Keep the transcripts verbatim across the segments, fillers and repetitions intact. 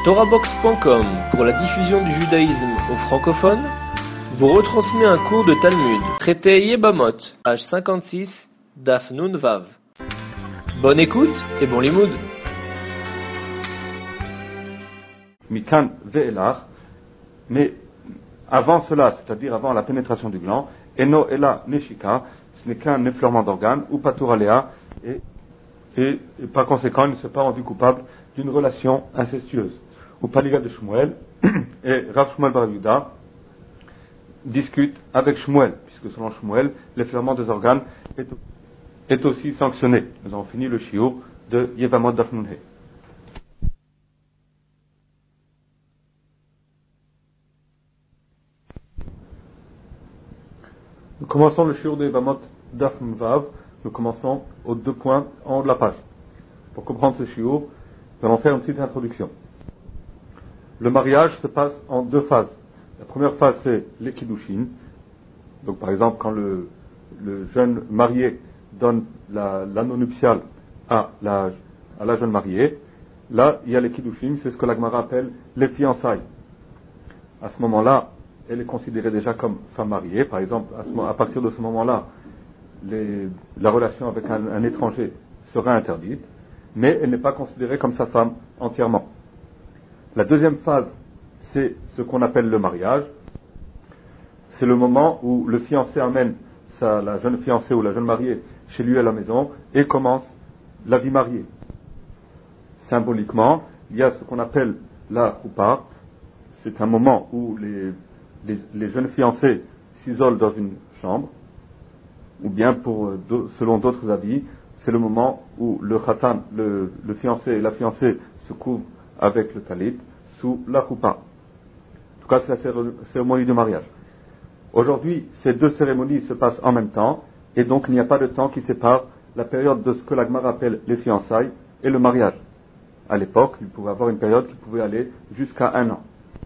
Torahbox point com, pour la diffusion du judaïsme aux francophones, vous retransmet un cours de Talmud, traité Yebamot, page cinquante-six, Daf Nun Vav. Bonne écoute et bon limoud. Mikan ve'elach, mais avant cela, c'est-à-dire avant la pénétration du gland, eno ela neshika, ce n'est qu'un effleurement d'organes, ou patur aléa, et, et, et par conséquent, il ne s'est pas rendu coupable d'une relation incestueuse. Ou Paliga de Shmuel, et Rav Shmuel Bar Yehuda discute avec Shmuel, puisque selon Shmuel, l'effleurement des organes est, est aussi sanctionné. Nous avons fini le shiur de Yevamot Daf Nun He. Nous commençons le shiur de Yevamot Daf Nun Vav. Nous commençons aux deux points en haut de la page. Pour comprendre ce shiur, nous allons faire une petite introduction. Le mariage se passe en deux phases. La première phase, c'est les kiddushin. Donc, par exemple, quand le, le jeune marié donne la, l'anneau nuptial à la, à la jeune mariée, là, il y a les kiddushin, c'est ce que la Gemara appelle les fiançailles. À ce moment-là, elle est considérée déjà comme femme mariée. Par exemple, à, ce, à partir de ce moment-là, les, la relation avec un, un étranger sera interdite, mais elle n'est pas considérée comme sa femme entièrement. La deuxième phase, c'est ce qu'on appelle le mariage. C'est le moment où le fiancé amène sa, la jeune fiancée ou la jeune mariée chez lui à la maison et commence la vie mariée. Symboliquement, il y a ce qu'on appelle la choupa. C'est un moment où les, les, les jeunes fiancés s'isolent dans une chambre, ou bien pour, selon d'autres avis, c'est le moment où le khatan, le, le fiancé et la fiancée se couvrent avec le talit sous la choupa. En tout cas, c'est la cérémonie du mariage. Aujourd'hui, ces deux cérémonies se passent en même temps, et donc il n'y a pas de temps qui sépare la période de ce que la Gemara appelle les fiançailles et le mariage. À l'époque, il pouvait avoir une période qui pouvait aller jusqu'à un an.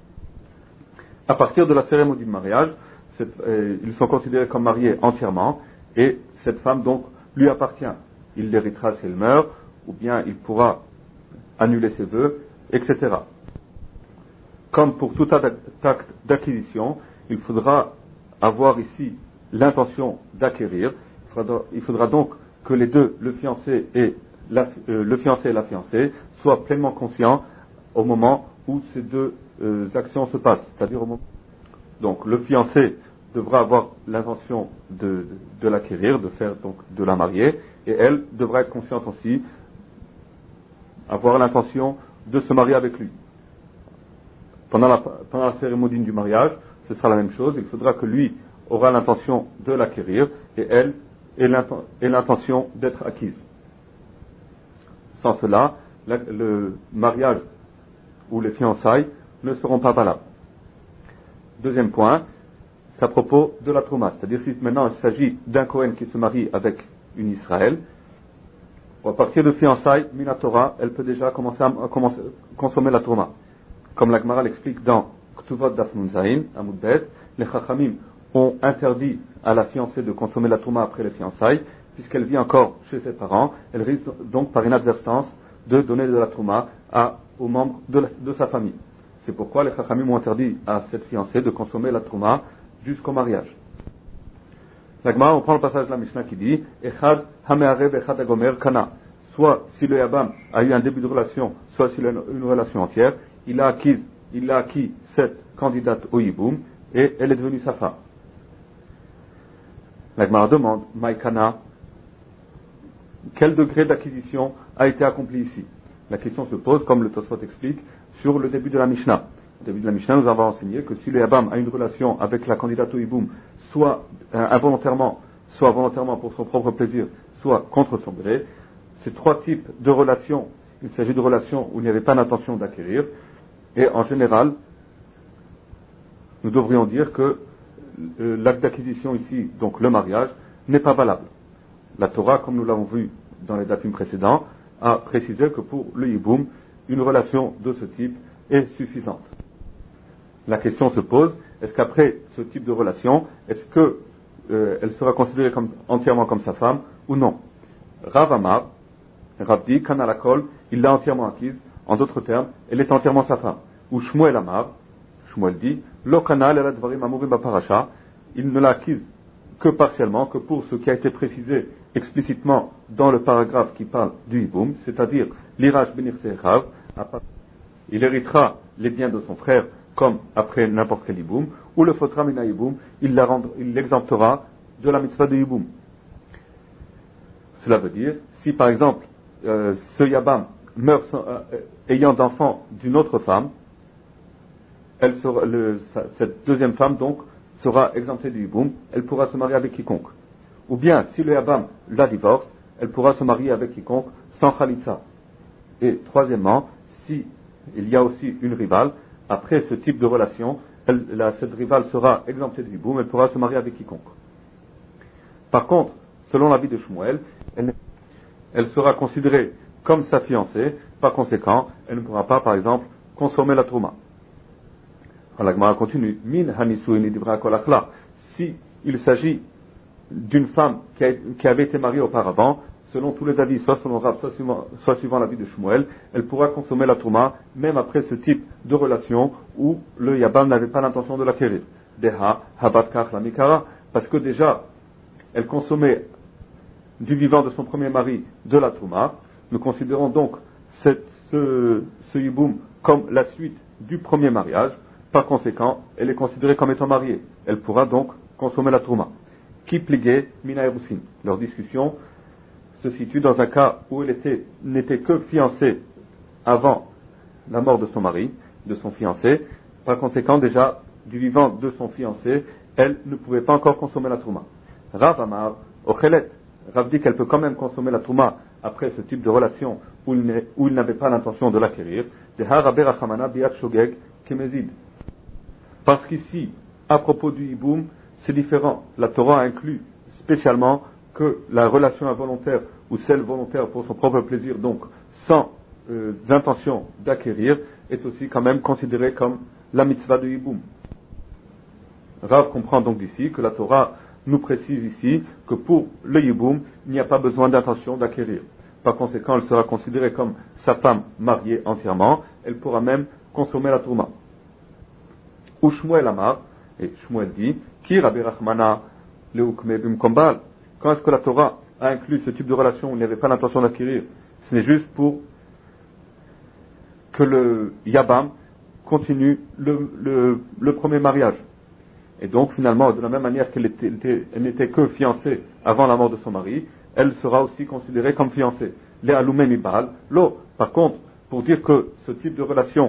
À partir de la cérémonie du mariage, euh, ils sont considérés comme mariés entièrement, et cette femme donc lui appartient. Il l'héritera si elle meurt, ou bien il pourra annuler ses vœux, et cetera. Comme pour tout acte d'acquisition, il faudra avoir ici l'intention d'acquérir. Il faudra, il faudra donc que les deux, le fiancé et la, euh, le fiancé et la fiancée, soient pleinement conscients au moment où ces deux euh, actions se passent. C'est-à-dire au moment. Donc, le fiancé devra avoir l'intention de, de, de l'acquérir, de faire donc de la marier, et elle devra être consciente aussi, avoir l'intention de se marier avec lui. Pendant la, pendant la cérémonie du mariage, ce sera la même chose. Il faudra que lui aura l'intention de l'acquérir et elle ait l'intention d'être acquise. Sans cela, la, le mariage ou les fiançailles ne seront pas valables. Deuxième point, c'est à propos de la trouma. C'est-à-dire si maintenant il s'agit d'un Kohen qui se marie avec une Israël, à partir de fiançailles, Minatora, elle peut déjà commencer à, à commencer, consommer la trouma. Comme la Gemara l'explique dans Ktuvot Daf Nun Zayin, Amud Bet, les Chachamim ont interdit à la fiancée de consommer la trouma après les fiançailles, puisqu'elle vit encore chez ses parents. Elle risque donc par inadvertance de donner de la trouma à, aux membres de, la, de sa famille. C'est pourquoi les Chachamim ont interdit à cette fiancée de consommer la trouma jusqu'au mariage. La Gemara, on prend le passage de la Mishnah qui dit Echad hame'arev echad hagomer kana. Soit si le Yabam a eu un début de relation, soit s'il a une, une relation entière, il a acquis, il a acquis cette candidate au Yiboum et elle est devenue sa femme. La Gemara demande Maïkana, quel degré d'acquisition a été accompli ici? La question se pose, comme le Tosfot explique, sur le début de la Mishnah. Au début de la Mishnah, nous avons enseigné que si le Yabam a une relation avec la candidate au Yiboum, soit euh, involontairement, soit volontairement pour son propre plaisir, soit contre son gré, ces trois types de relations, il s'agit de relations où il n'y avait pas d'intention d'acquérir, et en général, nous devrions dire que euh, l'acte d'acquisition ici, donc le mariage, n'est pas valable. La Torah, comme nous l'avons vu dans les dapim précédents, a précisé que pour le Yiboum, une relation de ce type est suffisante. La question se pose, est-ce qu'après ce type de relation, est-ce qu'elle euh, sera considérée comme, entièrement comme sa femme ou non? Rav Amar, Rav dit, Kanalakol, il l'a entièrement acquise, En d'autres termes, elle est entièrement sa femme. Ou Shmuel Amar, Shmuel dit, Lo kanal el advarim amurim b'parasha, il ne l'a acquise que partiellement, que pour ce qui a été précisé explicitement dans le paragraphe qui parle du hiboum, c'est-à-dire l'irash benir sechav, il héritera les biens de son frère comme après n'importe quel hiboum, ou le fotra mina hiboum, il l'exemptera de la mitzvah de hiboum. Cela veut dire, si par exemple euh, ce yabam meurt sans, euh, ayant d'enfant d'une autre femme, elle sera, le, sa, cette deuxième femme donc sera exemptée du hiboum, elle pourra se marier avec quiconque. Ou bien, si le yabam la divorce, elle pourra se marier avec quiconque sans khalitsa. Et troisièmement, si il y a aussi une rivale, après ce type de relation, elle, la, cette rivale sera exemptée du hiboum, elle pourra se marier avec quiconque. Par contre, selon l'avis de Shmuel, elle, elle sera considérée comme sa fiancée, par conséquent, elle ne pourra pas, par exemple, consommer la trouma. Alors, la Gemara continue. Min hanisu inidivra kol achla. Si il s'agit d'une femme qui, a, qui avait été mariée auparavant, selon tous les avis, soit selon Rav, soit suivant, soit suivant l'avis de Shmuel, elle pourra consommer la trouma, même après ce type de relation où le yabam n'avait pas l'intention de l'acquérir. Deha, habat kach la mikara, parce que déjà, elle consommait du vivant de son premier mari de la trouma. Nous considérons donc cette, ce, ce hiboum comme la suite du premier mariage. Par conséquent, elle est considérée comme étant mariée. Elle pourra donc consommer la trouma. Qui pliguait mina erusin. Leur discussion se situe dans un cas où elle était, n'était que fiancée avant la mort de son mari, de son fiancé. Par conséquent, déjà, du vivant de son fiancé, elle ne pouvait pas encore consommer la trouma. Rav Amar, Ochelet. Rav dit qu'elle peut quand même consommer la trouma après ce type de relation où il, où il n'avait pas l'intention de l'acquérir. Parce qu'ici, à propos du hiboum, c'est différent. La Torah inclut spécialement que la relation involontaire ou celle volontaire pour son propre plaisir, donc sans euh, intention d'acquérir, est aussi quand même considérée comme la mitzvah de hiboum. Rav comprend donc d'ici que la Torah nous précise ici que pour le hiboum, il n'y a pas besoin d'intention d'acquérir. Par conséquent, elle sera considérée comme sa femme mariée entièrement. Elle pourra même consommer la tourma. Ou Shmuel Amar, et Shmuel dit, Ki Rabbi Rachmana leukme bimkombal. Quand est-ce que la Torah a inclus ce type de relation où il n'y avait pas l'intention d'acquérir? Ce n'est juste pour que le yabam continue le, le, le premier mariage. Et donc, finalement, de la même manière qu'elle était, elle n'était que fiancée avant la mort de son mari, elle sera aussi considérée comme fiancée. Les aloumé mibal, l'eau. Par contre, pour dire que ce type de relation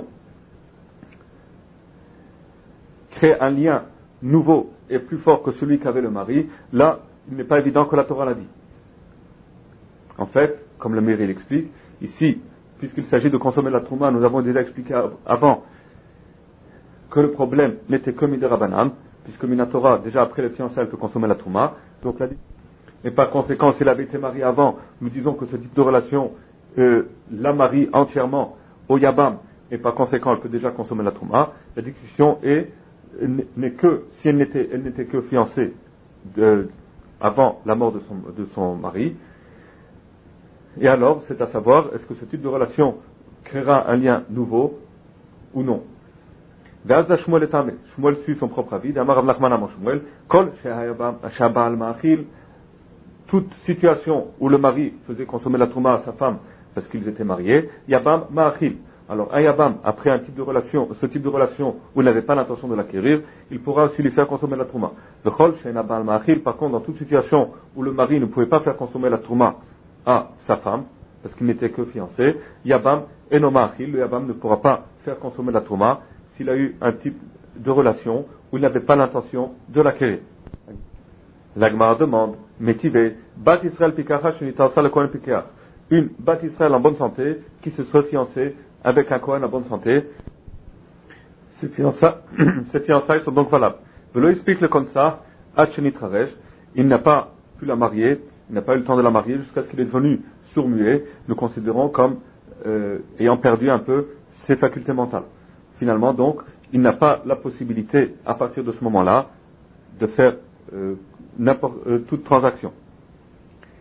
crée un lien nouveau et plus fort que celui qu'avait le mari, là, il n'est pas évident que la Torah l'a dit. En fait, comme le Meiri l'explique, ici, puisqu'il s'agit de consommer la trouma, nous avons déjà expliqué avant que le problème n'était que midirabanan, puisque Minatora, déjà après le fiançailles, elle peut consommer la trouma. Donc là, et par conséquent, si elle avait été mariée avant, nous disons que ce type de relation euh, la marie entièrement au yabam, et par conséquent, elle peut déjà consommer la trouma. La discussion est, n'est que, si elle n'était, elle n'était que fiancée de, avant la mort de son, de son mari, et alors, c'est à savoir, est-ce que ce type de relation créera un lien nouveau ou non. Ve'azda Shmuel et Tameh. Shmuel suit son propre avis. D'Amar Rav Nachman Amar Shmuel. Kol she'habal ma'achil. Toute situation où le mari faisait consommer la trouma à sa femme parce qu'ils étaient mariés, yabam ma'achil. Alors, un yabam, après un type de relation, ce type de relation où il n'avait pas l'intention de l'acquérir, il pourra aussi lui faire consommer la trouma. Vechol she'habal ma'achil. Par contre, dans toute situation où le mari ne pouvait pas faire consommer la trouma à sa femme, parce qu'il n'était que fiancé, yabam eno ma'achil. Le yabam ne pourra pas faire consommer la trouma s'il a eu un type de relation où il n'avait pas l'intention de l'acquérir. La Gemara demande, Métivé, Bat Israël Pikacha, Shenitarsa le Kohen Pikach. Une Bat Israël en bonne santé, qui se soit fiancée avec un Kohen en bonne santé. Ces fiançailles, ces fiançailles sont donc valables. Velo explique le Konsar, At Shenitraresh, il n'a pas pu la marier, il n'a pas eu le temps de la marier jusqu'à ce qu'il est devenu sourd-muet, nous considérons comme euh, ayant perdu un peu ses facultés mentales. Finalement, donc, il n'a pas la possibilité, à partir de ce moment-là, de faire euh, n'importe, euh, toute transaction.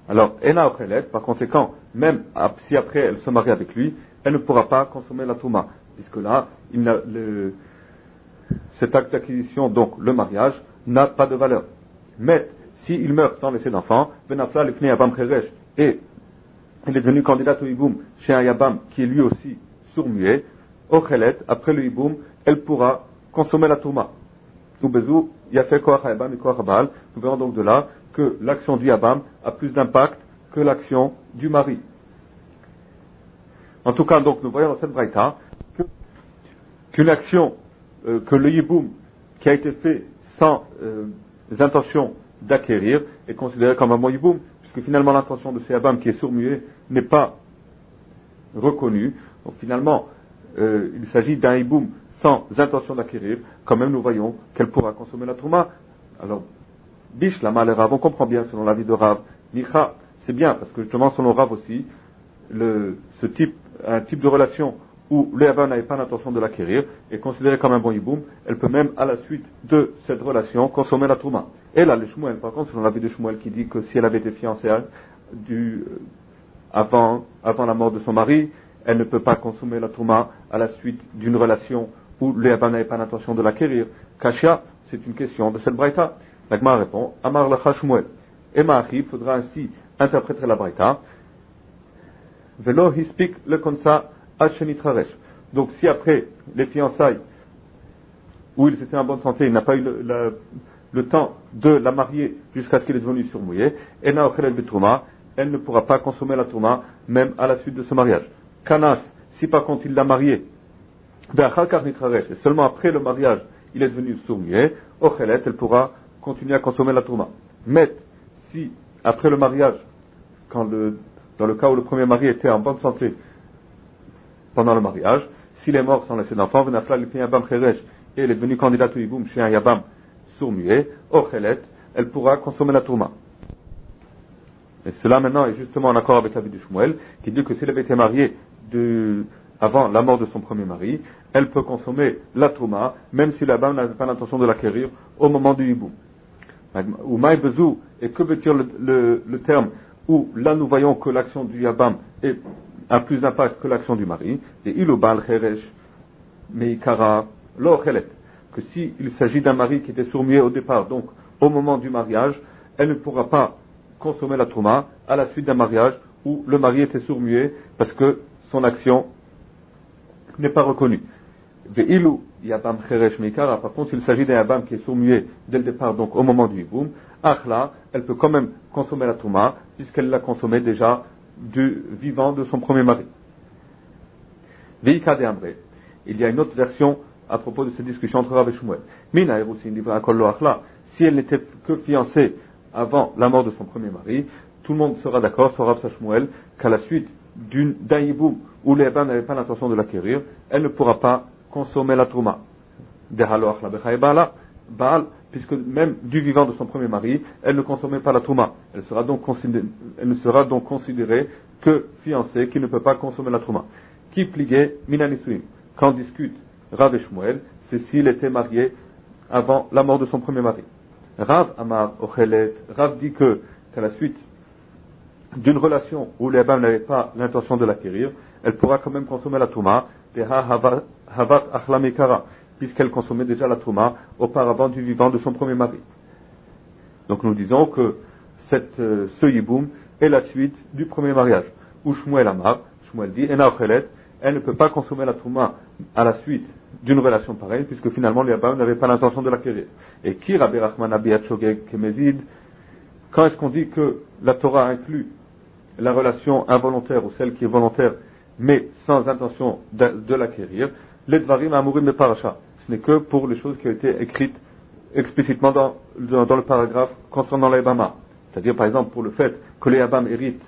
Alors, Ena Ochelet, par conséquent, même si après elle se marie avec lui, elle ne pourra pas consommer la Touma, puisque là, il n'a, le, cet acte d'acquisition, donc le mariage, n'a pas de valeur. Mais, s'il meurt sans laisser d'enfant, Benafla Lifnei Yabam Cheresh, et il est devenu candidat au Hiboum chez un Yabam qui est lui aussi sourd-muet, Ochelet, après le Hiboum, elle pourra consommer la Touma. Nous verrons donc de là que l'action du Yabam a plus d'impact que l'action du mari. En tout cas, donc, nous voyons dans cette braïta que, qu'une action, euh, que le Yiboum qui a été fait sans euh, intention d'acquérir est considéré comme un bon Yiboum, puisque finalement l'intention de ce Yabam qui est sourd-muet n'est pas reconnue. Donc finalement, euh, il s'agit d'un Yiboum sans intention d'acquérir. Quand même, nous voyons qu'elle pourra consommer la Trouma. Alors, Bish, la mal Rav, on comprend bien selon l'avis de Rav. Nicha, c'est bien, parce que justement, selon Rav aussi, le, ce type, un type de relation où le Yabam n'avait pas l'intention de l'acquérir est considéré comme un bon Yiboum, elle peut même, à la suite de cette relation, consommer la Trouma. Et là, le Shmuel, par contre, selon l'avis de Shmuel, qui dit que si elle avait été fiancée du, euh, avant, avant la mort de son mari, elle ne peut pas consommer la Trouma à la suite d'une relation où le Yabam n'avait pas l'intention de l'acquérir. Kashia, c'est une question de cette braïta. La Gemara répond, Amar Lacha Shmuel. Et Ma'achi, il faudra ainsi interpréter la braïta. Velo hispik le konsa achenit haresh. Donc si après les fiançailles, où ils étaient en bonne santé, il n'a pas eu le, le, le temps de la marier jusqu'à ce qu'elle est devenue surmouillée, elle ne pourra pas consommer la touma, même à la suite de ce mariage. Kanas, si par contre il l'a mariée, et seulement après le mariage, il est devenu sourd-muet, Ochelet, elle pourra continuer à consommer la touma. Mais, si, après le mariage, quand le, dans le cas où le premier mari était en bonne santé pendant le mariage, s'il est mort sans laisser d'enfant, et elle est devenue candidate au Hiboum chez un Yabam sourd-muet, Ochelet, elle pourra consommer la touma. Et cela maintenant est justement en accord avec l'avis de Shmuel, qui dit que s'il avait été marié de, avant la mort de son premier mari, elle peut consommer la touma, même si la Yabam n'avait pas l'intention de l'acquérir au moment du Hiboum. Ou Maï Bezou, et que veut dire le, le, le terme où là nous voyons que l'action du Yabam est, a plus d'impact que l'action du mari, et Ilobal Cheresh, Meikara, Lochelet, que s'il s'agit d'un mari qui était sourd-muet au départ, donc au moment du mariage, elle ne pourra pas consommer la touma à la suite d'un mariage où le mari était sourd-muet parce que son action n'est pas reconnue. Ve'ilu Yabam Cheresh Meikara, par contre, s'il s'agit d'un Yabam qui est sourd-muet dès le départ, donc au moment du Hiboum, Achla, elle peut quand même consommer la touma puisqu'elle l'a consommée déjà du vivant de son premier mari. Veika de Amre. Il y a une autre version à propos de cette discussion entre Rav et Shmuel. Mina Erusin livra Kollo Achla. Si elle n'était que fiancée avant la mort de son premier mari, tout le monde sera d'accord, sur Rav et Shmuel, qu'à la suite d'une, d'un Hiboum où les Yabam n'avaient pas l'intention de l'acquérir, elle ne pourra pas consommer la touma. Dehalo Achla Bechaïbala, Baal, puisque même du vivant de son premier mari, elle ne consommait pas la touma. Elle sera donc considérée, elle ne sera donc considérée que fiancée, qui ne peut pas consommer la touma. Qui pliguait Minanisuim. Quand on discute Rav et Shmuel, c'est s'il était marié avant la mort de son premier mari. Rav Amar Ochelet, Rav dit que, qu'à la suite d'une relation où les Yabam n'avaient pas l'intention de l'acquérir, elle pourra quand même consommer la touma, Havat Achlamekara, puisqu'elle consommait déjà la touma auparavant du vivant de son premier mari. Donc nous disons que cette, euh, ce Yiboum est la suite du premier mariage. Où Shmuel Amar, Shmuel dit, Ena Ochelet, elle ne peut pas consommer la touma à la suite d'une relation pareille, puisque finalement les Yabam n'avaient pas l'intention de l'acquérir. Et qui Rabbi Rachman Abiyat Shogeg Kemezid, quand est-ce qu'on dit que la Torah inclut la relation involontaire ou celle qui est volontaire, mais sans intention de, de l'acquérir, les Dvarim Amurim de Parasha. Ce n'est que pour les choses qui ont été écrites explicitement dans, dans, dans le paragraphe concernant les Yabama. C'est-à-dire, par exemple, pour le fait que les Yabam héritent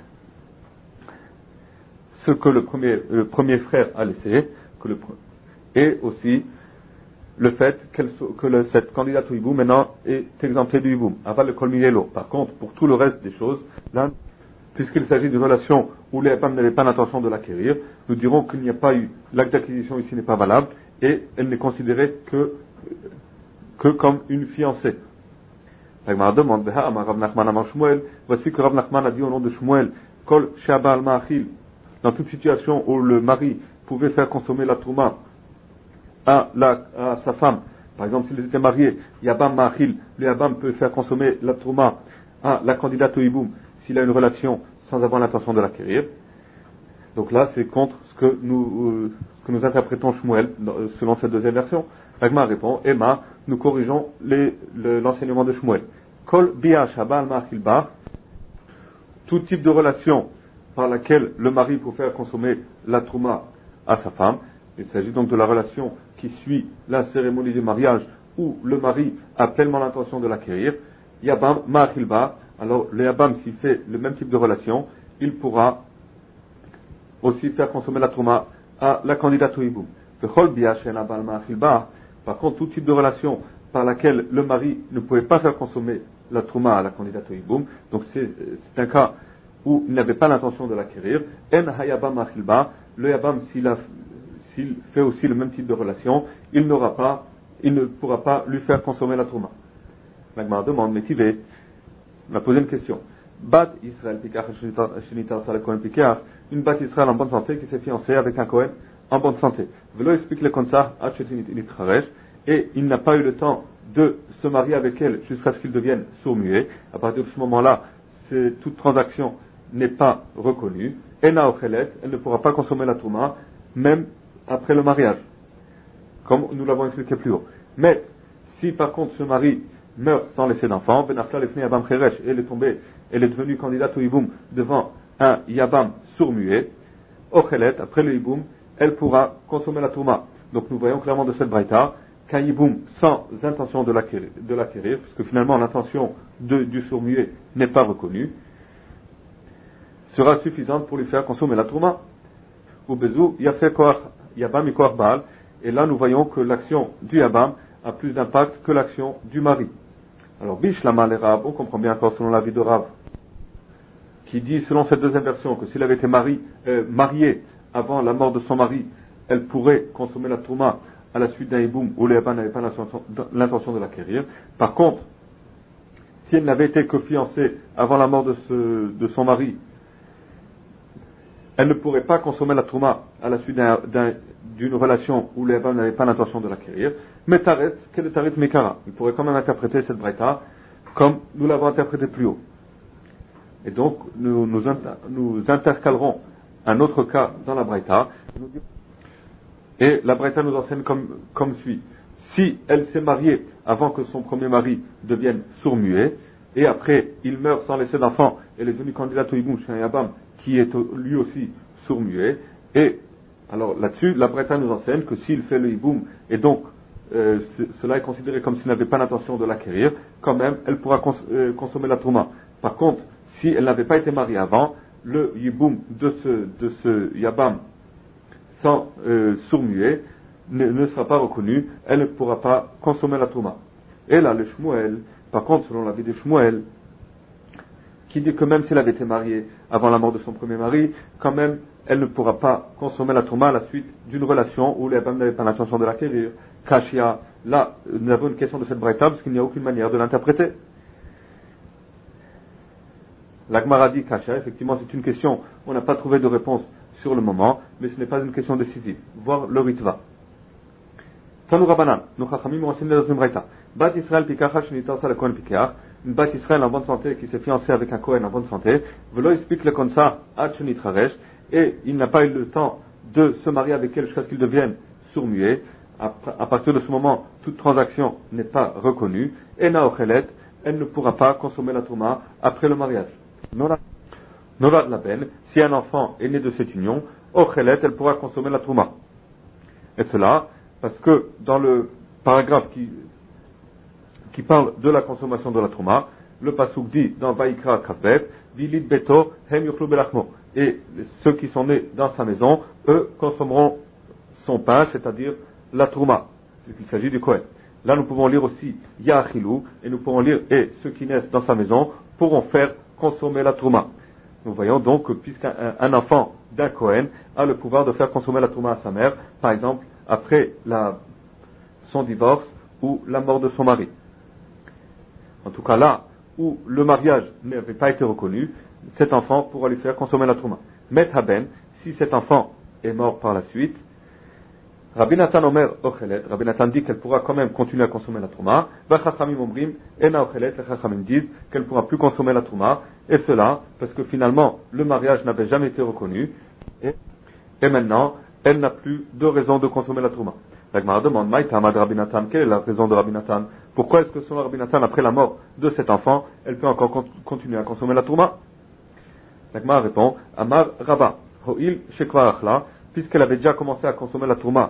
ce que le premier, le premier frère a laissé, que le, et aussi le fait que le, cette candidate au Hiboum maintenant est exemptée du Hiboum. Aval le Kolminelo. Par contre, pour tout le reste des choses, là, puisqu'il s'agit d'une relation où les Yabam n'avaient pas l'intention de l'acquérir, nous dirons qu'il n'y a pas eu, l'acte d'acquisition ici n'est pas valable, et elle n'est considérée que, que comme une fiancée. La Gemara demande, Rav Nachman amar Shmuel, voici que Rav Nachman a dit au nom de Shmuel, Kol Shabal Ma'achil, dans toute situation où le mari pouvait faire consommer la trouma à, la, à sa femme, par exemple s'ils étaient mariés, Yabam Ma'achil, le Yabam peut faire consommer la trouma à la candidate au Hiboum s'il a une relation sans avoir l'intention de l'acquérir. Donc là, c'est contre ce que nous, euh, ce que nous interprétons Shmuel, selon cette deuxième version. L'Agma répond, Emma, nous corrigeons les, le, l'enseignement de Shmuel. Kol bi'a shabal ma'achil ba, tout type de relation par laquelle le mari peut faire consommer la trouma à sa femme. Il s'agit donc de la relation qui suit la cérémonie du mariage où le mari a pleinement l'intention de l'acquérir. Yabam ma'achil ba, alors le Yabam, s'il fait le même type de relation, il pourra aussi faire consommer la trouma à la candidate au hiboum. Par contre, tout type de relation par laquelle le mari ne pouvait pas faire consommer la trouma à la candidate au hiboum, donc c'est, c'est un cas où il n'avait pas l'intention de l'acquérir. En hayabam achilba, le yabam, s'il, a, s'il fait aussi le même type de relation, il n'aura pas, il ne pourra pas lui faire consommer la trouma. La Gemara demande, mais Tivé, on a posé une question. Bat Israël pikach shenitar sal Kohen pikach, une bat Israël en bonne santé qui s'est fiancée avec un Kohen en bonne santé. Velo explique le konsar achetinitraresh, et il n'a pas eu le temps de se marier avec elle jusqu'à ce qu'il devienne sourd-muet. À partir de ce moment-là, c'est, toute transaction n'est pas reconnue. Ena ochelet, elle ne pourra pas consommer la trouma, même après le mariage, comme nous l'avons expliqué plus haut. Mais si par contre ce mari meurt sans laisser d'enfant, benafla lefni yabam cheresh, et elle est tombée, elle est devenue candidate au hiboum devant un yabam sourd-muet, ochelet, après le hiboum, elle pourra consommer la trouma. Donc nous voyons clairement de cette braïta qu'un hiboum sans intention de l'acquérir, de l'acquérir, parce que finalement l'intention de, du sourd-muet n'est pas reconnue, sera suffisante pour lui faire consommer la trouma. Ou bezou, yafé koach yabam ikoach baal, et là nous voyons que l'action du yabam a plus d'impact que l'action du mari. Alors bishlama les Rav, on comprend bien encore selon l'avis de Rav, qui dit selon cette deuxième version que s'il avait été mari, euh, marié avant la mort de son mari, elle pourrait consommer la trouma à la suite d'un hiboum où le yabam n'avait pas l'intention de l'acquérir. Par contre, si elle n'avait été que fiancée avant la mort de, ce, de son mari, elle ne pourrait pas consommer la trouma à la suite d'un, d'un, d'une relation où le yabam n'avait pas l'intention de l'acquérir. Mais taret, quel est taret mekara? Il pourrait quand même interpréter cette braïta comme nous l'avons interprété plus haut. Et donc, nous, nous, inter, nous intercalerons un autre cas dans la braïta. Et la braïta nous enseigne comme, comme suit. Si elle s'est mariée avant que son premier mari devienne sourd-muet, et après il meurt sans laisser d'enfant, elle est devenue candidate au hiboum chez un yabam qui est lui aussi sourd-muet, et alors là-dessus, la braïta nous enseigne que s'il fait le hiboum, et donc euh, cela est considéré comme s'il n'avait pas l'intention de l'acquérir, quand même, elle pourra cons- euh, consommer la trouma. Par contre, si elle n'avait pas été mariée avant, le hiboum de ce, de ce yabam sans euh, sourd-muet ne, ne sera pas reconnu, elle ne pourra pas consommer la trouma. Et là, le Shmuel, par contre, selon l'avis de Shmuel, qui dit que même si elle avait été mariée avant la mort de son premier mari, quand même, elle ne pourra pas consommer la trouma à la suite d'une relation où le yabam n'avait pas l'intention de l'acquérir. Kashia, là, nous avons une question de cette braïta parce qu'il n'y a aucune manière de l'interpréter. La Gemara dit Kashia, effectivement, c'est une question, on n'a pas trouvé de réponse sur le moment, mais ce n'est pas une question décisive. Voir le ritva. Tanou Rabanan, nous chachamim ont enseigné dans une braïta. Bat Israël pikacha shenitar sal Kohen pikach, une bat Israël en bonne santé qui s'est fiancée avec un Kohen en bonne santé, velo explique le konsa ad shenitraresh, et il n'a pas eu le temps de se marier avec elle jusqu'à ce qu'il devienne sourd-muet. À partir de ce moment, toute transaction n'est pas reconnue. Ena ochelet, elle ne pourra pas consommer la trouma après le mariage. Norat la ben, si un enfant est né de cette union, ochelet, elle pourra consommer la trouma. Et cela, parce que dans le paragraphe qui, qui parle de la consommation de la trouma, le pasuk dit dans Vaikra Kafet, Vilit beto hem yuchlu belachmo. Et ceux qui sont nés dans sa maison, eux consommeront son pain, c'est-à-dire la trouma. Il s'agit du Kohen. Là, nous pouvons lire aussi Ya'achilou, et nous pouvons lire et ceux qui naissent dans sa maison pourront faire consommer la trouma. Nous voyons donc que puisqu'un un enfant d'un Kohen a le pouvoir de faire consommer la trouma à sa mère, par exemple après la, son divorce ou la mort de son mari. En tout cas là où le mariage n'avait pas été reconnu, cet enfant pourra lui faire consommer la trouma. Met haben, si cet enfant est mort par la suite, Rabbi Nathan Omer Ochelet, Rabbi Nathan dit qu'elle pourra quand même continuer à consommer la trouma. Vachachamim Omrim Ena Ochelet, les Chachamim disent qu'elle ne pourra plus consommer la trouma. Et cela parce que finalement le mariage n'avait jamais été reconnu et, et maintenant elle n'a plus de raison de consommer la trouma. La Gemara demande Maïtamad Rabbi Nathan, quelle est la raison de Rabbi Nathan? Pourquoi est-ce que selon Rabbi Nathan, après la mort de cet enfant, elle peut encore continuer à consommer la trouma? La Gemara répond Amar Rabba Ho'il Shekva Achla, puisqu'elle avait déjà commencé à consommer la trouma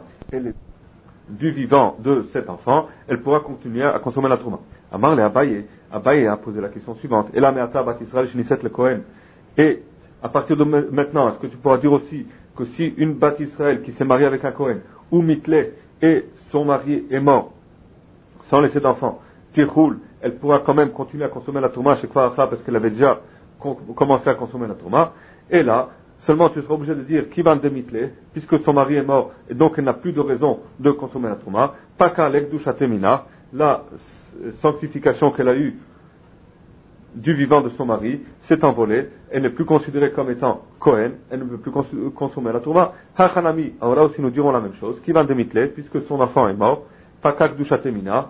du vivant de cet enfant, elle pourra continuer à consommer la trouma. Amar le Abaye, Abaye a posé la question suivante. Et la meata bat Israël shniset le Kohen. Et à partir de maintenant, est-ce que tu pourras dire aussi que si une bat Israël qui s'est mariée avec un Kohen, ou mitlé, et son mari est mort, sans laisser d'enfant, tiroul, elle pourra quand même continuer à consommer la trouma chez Kvarachla parce qu'elle avait déjà commencé à consommer la trouma. Et là, seulement tu seras obligé de dire qui va démitlé, puisque son mari est mort et donc elle n'a plus de raison de consommer la trouma. Paka lekdushatemina, la sanctification qu'elle a eue du vivant de son mari s'est envolée, elle n'est plus considérée comme étant Kohen, elle ne peut plus cons- consommer la trouma. Hachanami, alors là aussi nous dirons la même chose, qui va démitlé, puisque son enfant est mort. Paka lekdushatemina,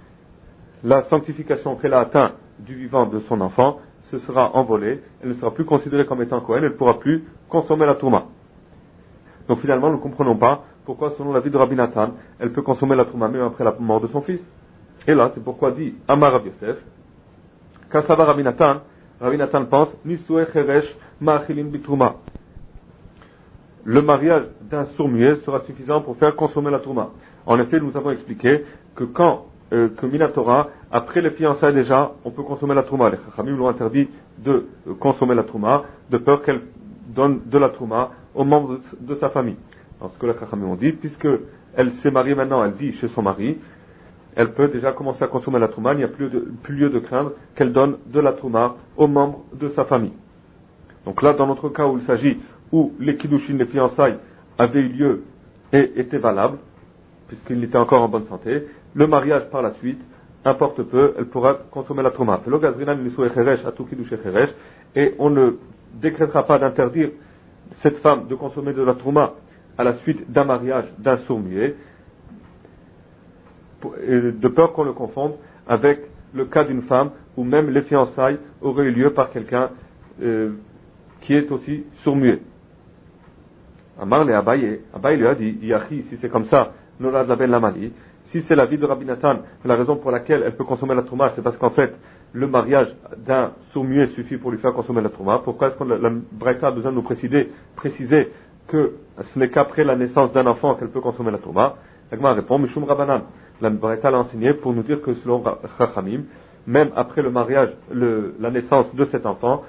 la sanctification qu'elle a atteint du vivant de son enfant se sera envolée, elle ne sera plus considérée comme étant Kohen, elle ne pourra plus consommer la trouma. Donc finalement, nous ne comprenons pas pourquoi, selon l'avis de Rabbi Nathan, elle peut consommer la trouma même après la mort de son fils. Et là, c'est pourquoi dit Amar Rav Yosef, Kassava Rabbi Nathan, Rabbi Nathan pense, Nisoué Cheresh Ma'achilim Bitrouma. Le mariage d'un sourd-muet sera suffisant pour faire consommer la trouma. En effet, nous avons expliqué que quand Euh, que Minatora, après les fiançailles déjà, on peut consommer la trouma. Les Chachamim l'ont interdit de euh, consommer la trouma, de peur qu'elle donne de la trouma aux membres de, de sa famille. Alors ce que les Chachamim ont dit, puisque elle s'est mariée maintenant, elle vit chez son mari, elle peut déjà commencer à consommer la trouma, il n'y a plus, de, plus lieu de craindre qu'elle donne de la trouma aux membres de sa famille. Donc là, dans notre cas où il s'agit, où les kiddushin, les fiançailles, avaient eu lieu et étaient valables, puisqu'il était encore en bonne santé, le mariage par la suite, importe peu, elle pourra consommer la trouma. Et on ne décrétera pas d'interdire cette femme de consommer de la trouma à la suite d'un mariage d'un sourd-muet, de peur qu'on le confonde avec le cas d'une femme où même les fiançailles auraient eu lieu par quelqu'un euh, qui est aussi sourd-muet. Amar le Abaye, Abaye lui a dit, Yachi, si c'est comme ça, Nolad la ben Lamali, si c'est l'avis de Rabbi Nathan, la raison pour laquelle elle peut consommer la trouma, c'est parce qu'en fait, le mariage d'un sourd-muet suffit pour lui faire consommer la trouma. Pourquoi est-ce que la, la Braïta a besoin de nous préciser, préciser que ce n'est qu'après la naissance d'un enfant qu'elle peut consommer la trouma? La Gemara répond, Mishum Rabanan. La Braïta l'a enseigné pour nous dire que selon Chachamim, même après le mariage, le, la naissance de cet enfant,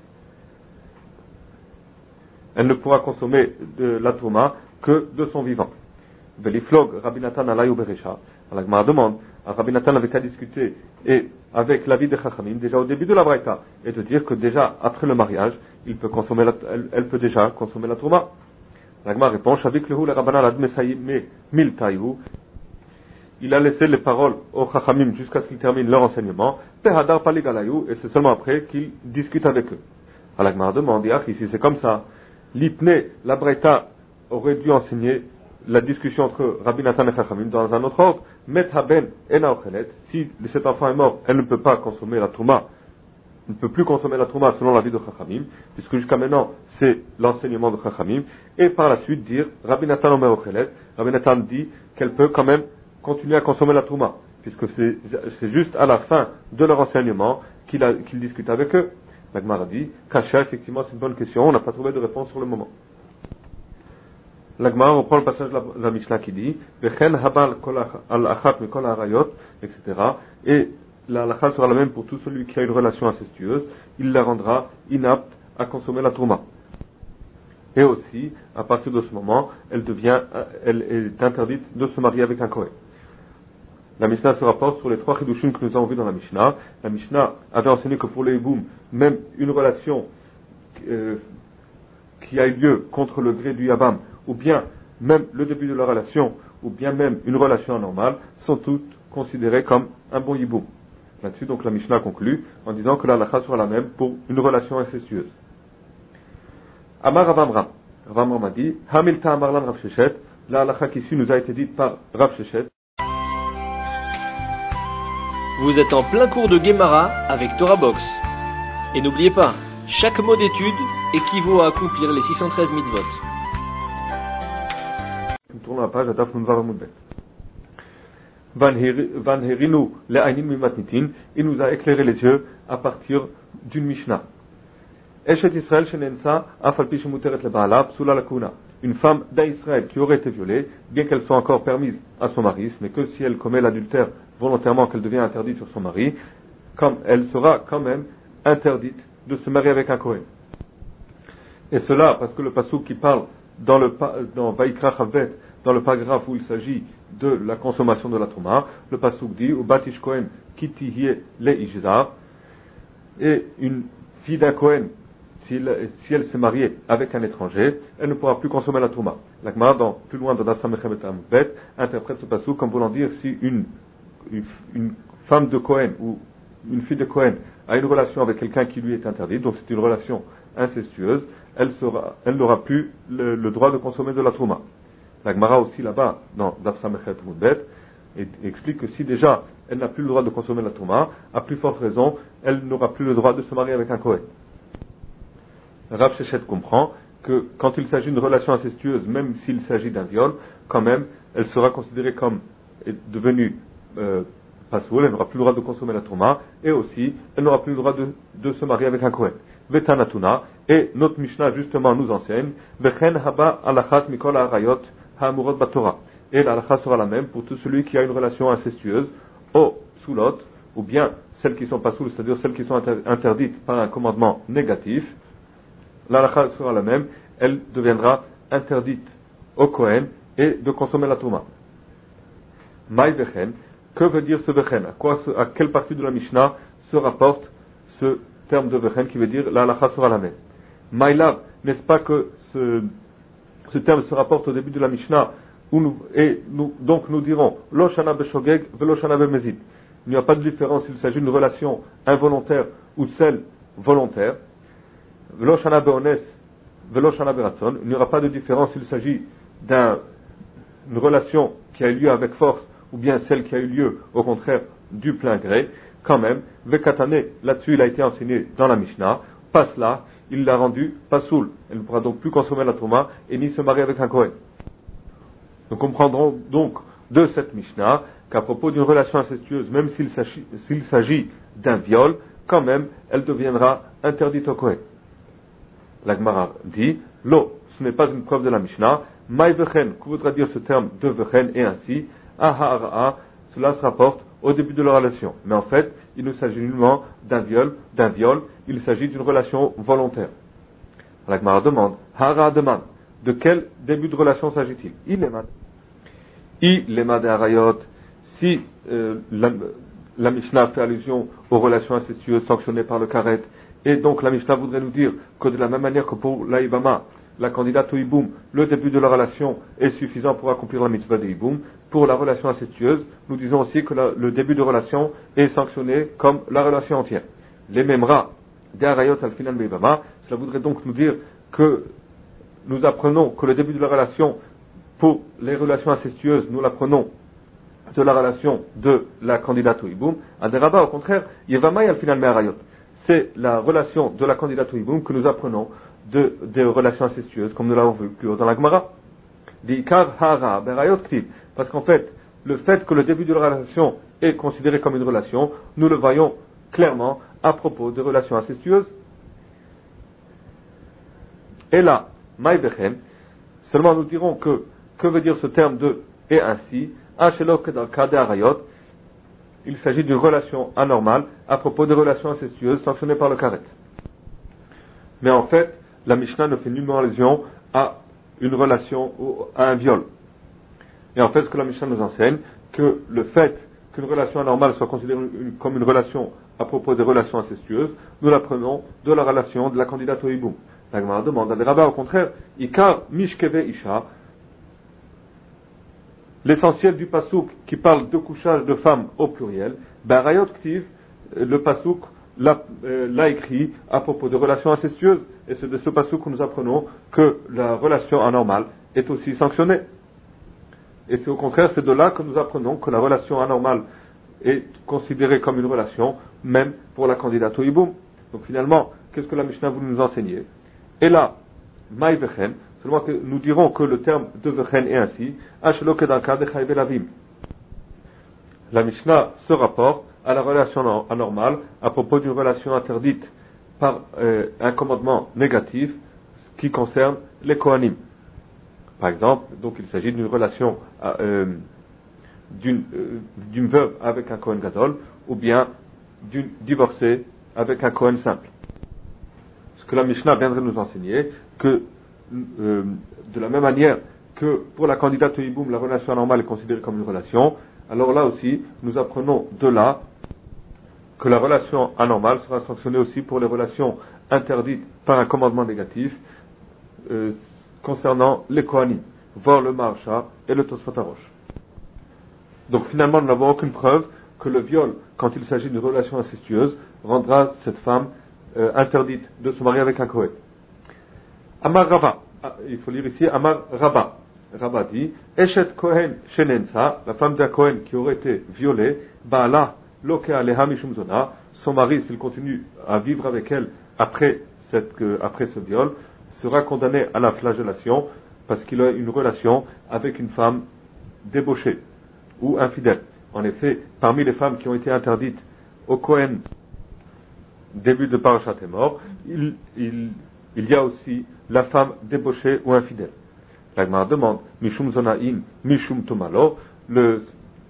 elle ne pourra consommer de la trouma que de son vivant. Veliflog, Rabbi Nathan alayou beresha. La Gemara demande, Rabbi Nathan n'avait qu'à discuter et avec l'avis de Chachamim, déjà au début de la Braïta, et de dire que déjà après le mariage, il peut consommer la, elle, elle peut déjà consommer la trouma. La Gemara répond, Shavik lehu le Rabbanan admesaïme miltaïhu. Il a laissé les paroles aux Chachamim jusqu'à ce qu'ils terminent leur enseignement. Pehadar paligalayou, et c'est seulement après qu'il discute avec eux. La Gemara demande, si c'est comme ça, l'ipne, la Braïta aurait dû enseigner la discussion entre Rabbi Nathan et Chachamim dans un autre ordre. Met haben ena ochelet, si cet enfant est mort, elle ne peut pas consommer la trouma, elle ne peut plus consommer la trouma selon l'avis de Chachamim, puisque jusqu'à maintenant c'est l'enseignement de Chachamim, et par la suite dire Rabbi Nathan omer ochelet, Rabbi Nathan dit qu'elle peut quand même continuer à consommer la trouma, puisque c'est, c'est juste à la fin de leur enseignement qu'il, a, qu'il discute avec eux. La Gemara dit, Kasha, effectivement c'est une bonne question, on n'a pas trouvé de réponse sur le moment. La Gemara reprend le passage de la, la Mishnah qui dit Vechen habal kol al-achat mikol harayot, et cetera. Et la halakha sera la même pour tout celui qui a une relation incestueuse, il la rendra inapte à consommer la trouma. Et aussi, à partir de ce moment, elle devient, elle est interdite de se marier avec un Kohen. La Mishnah se rapporte sur les trois chidushim que nous avons vus dans la Mishnah. La Mishnah avait enseigné que pour les hiboum, même une relation euh, qui a eu lieu contre le gré du Yabam, ou bien même le début de la relation, ou bien même une relation anormale, sont toutes considérées comme un bon hiboum. Là-dessus, donc, la Mishnah conclut en disant que la halakha sera la même pour une relation incestueuse. Amar Rav Amram. Rav Amram a dit, Hamilta Amarlan Rav Sheshet, la halakha qui suit nous a été dite par Rav Sheshet. Vous êtes en plein cours de Gemara avec Torah Box. Et n'oubliez pas, chaque mot d'étude équivaut à accomplir les six cent treize mitzvot. Nous tournons la page à Daf Nunvav Amud Bet. Vanherinu le'aynin mimatnitin, il nous a éclairé les yeux à partir d'une Mishnah. Eshet Israël shenensa afalpi shemuteret lebaala psula lakuna. Une femme d'Israël qui aurait été violée, bien qu'elle soit encore permise à son mari, mais que si elle commet l'adultère volontairement, qu'elle devient interdite sur son mari, comme elle sera quand même interdite de se marier avec un Kohen. Et cela parce que le passouk qui parle dans le dans Vaikra Chavet, dans le paragraphe où il s'agit de la consommation de la Trouma, le passouk dit ou Batish Kohen kitihie le Ijzar, et une fille d'un Kohen, si elle, si elle s'est mariée avec un étranger, elle ne pourra plus consommer la Trouma. La Gemara, dans plus loin dans Dasamechem et Amudbet, interprète ce passouk comme voulant dire si une, une, une femme de Kohen ou une fille de Kohen a une relation avec quelqu'un qui lui est interdit, donc c'est une relation incestueuse, elle sera, elle n'aura plus le, le droit de consommer de la Trouma. La Gemara aussi là-bas, dans Daf Samechet Amudbet, explique que si déjà elle n'a plus le droit de consommer la Trouma, à plus forte raison, elle n'aura plus le droit de se marier avec un Kohen. Rav Sheshet comprend que quand il s'agit d'une relation incestueuse, même s'il s'agit d'un viol, quand même, elle sera considérée comme devenue euh, pasoul, elle n'aura plus le droit de consommer la Trouma, et aussi, elle n'aura plus le droit de, de se marier avec un Kohen. Vetanatuna, et notre Mishnah justement nous enseigne, Vechen haba alachat mikol ha'arayot ha'amurot batorah. Et la halakha sera la même pour tout celui qui a une relation incestueuse, au soulot, ou bien celles qui sont pasoul, c'est-à-dire celles qui sont interdites par un commandement négatif. La halakha sera la même, elle deviendra interdite au Kohen et de consommer la Trouma. Maï vechen, que veut dire ce vechen? À quoi, à quelle partie de la Mishnah se rapporte ce terme de vechen qui veut dire la halakha sera la même? Maïlav, n'est-ce pas que ce, ce terme se rapporte au début de la Mishnah où nous, et nous, donc nous dirons lo shana beshogeg velo shana bemezid. Il n'y a pas de différence s'il s'agit d'une relation involontaire ou celle volontaire. Velo shana beones velo shana beratson. Il n'y aura pas de différence s'il s'agit d'une relation qui a eu lieu avec force ou bien celle qui a eu lieu au contraire du plein gré. Quand même, vekatane, là-dessus il a été enseigné dans la Mishnah, passe là, il l'a rendu pasoul. Elle ne pourra donc plus consommer la Trouma et ni se marier avec un Kohen. Nous comprendrons donc de cette Mishnah qu'à propos d'une relation incestueuse, même s'il s'agit, s'il s'agit d'un viol, quand même, elle deviendra interdite au Kohen. La Gemara dit, lo, ce n'est pas une preuve de la Mishnah, maï vechen, que voudra dire ce terme de vechen, et ainsi, aha, cela se rapporte au début de la relation. Mais en fait, il ne s'agit nullement d'un viol, d'un viol, il s'agit d'une relation volontaire. La Gemara demande, hara demande, de quel début de relation s'agit-il? Il est mad. Il est mad arayot. Si euh, la, la Mishnah fait allusion aux relations incestueuses sanctionnées par le karet, et donc la Mishnah voudrait nous dire que de la même manière que pour la Ibama, la candidate au Iboum, le début de la relation est suffisant pour accomplir la mitzvah de Iboum, pour la relation incestueuse, nous disons aussi que la, le début de relation est sanctionné comme la relation entière. Les memra de arayot al finan beibama, cela voudrait donc nous dire que nous apprenons que le début de la relation, pour les relations incestueuses, nous l'apprenons de la relation de la candidate au Iboum. À des rabats, au contraire, Yevamay al final me'arayot. C'est la relation de la candidate au Iboum que nous apprenons de, des relations incestueuses, comme nous l'avons vu plus haut dans la Gemara. D'ikar hara be'arayot ktiv. Parce qu'en fait, le fait que le début de la relation est considéré comme une relation, nous le voyons clairement à propos des relations incestueuses. Et là, maï bechen, seulement nous dirons que, que veut dire ce terme de et ainsi, il s'agit d'une relation anormale à propos des relations incestueuses sanctionnées par le karet. Mais en fait, la Mishnah ne fait nullement allusion à une relation ou à un viol. Et en fait, ce que la Mishnah nous enseigne, que le fait qu'une relation anormale soit considérée comme une relation à propos des relations incestueuses, nous l'apprenons de la relation de la candidate au Iboum. La Gemara demande à des rabbins, au contraire, Ikar mishkeve isha, l'essentiel du pasouk qui parle de couchage de femmes au pluriel, ben rayot ktiv, le pasouk l'a, euh, l'a écrit à propos de relations incestueuses, et c'est de ce pasouk que nous apprenons que la relation anormale est aussi sanctionnée. Et c'est au contraire, c'est de là que nous apprenons que la relation anormale est considérée comme une relation, même pour la candidate au hiboum. Donc finalement, qu'est-ce que la Mishnah voulait nous enseigner? Et là, maï vechen, seulement que nous dirons que le terme de vechen est ainsi, la Mishnah se rapporte à la relation anormale à propos d'une relation interdite par euh, un commandement négatif qui concerne les Kohanim. Par exemple, donc il s'agit d'une relation euh, d'une, euh, d'une veuve avec un Kohen Gadol, ou bien d'une divorcée avec un Kohen simple. Ce que la Mishnah viendrait nous enseigner, que euh, de la même manière que pour la candidate au hiboum, la relation anormale est considérée comme une relation, alors là aussi, nous apprenons de là que la relation anormale sera sanctionnée aussi pour les relations interdites par un commandement négatif euh, concernant les Kohanim, voir le Maharsha et le Tosfot Arosh. Donc finalement, nous n'avons aucune preuve que le viol, quand il s'agit d'une relation incestueuse, rendra cette femme euh, interdite de se marier avec un Kohen. Amar Rava, ah, il faut lire ici Amar Rava. Rava dit, Eshet Kohen Shenensa, la femme d'un Kohen qui aurait été violée, Baala Lokea Leha Mishum Zona, son mari, s'il continue à vivre avec elle après, cette, euh, après ce viol, sera condamné à la flagellation parce qu'il a une relation avec une femme débauchée ou infidèle. En effet, parmi les femmes qui ont été interdites au Kohen début de Parashat Emor, il, il, il y a aussi la femme débauchée ou infidèle. La Gemara demande, Mishum Zonaim, Mishum Tomalo, le,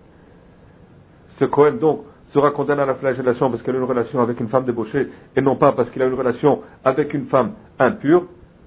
ce Kohen donc sera condamné à la flagellation parce qu'il a une relation avec une femme débauchée et non pas parce qu'il a une relation avec une femme impure,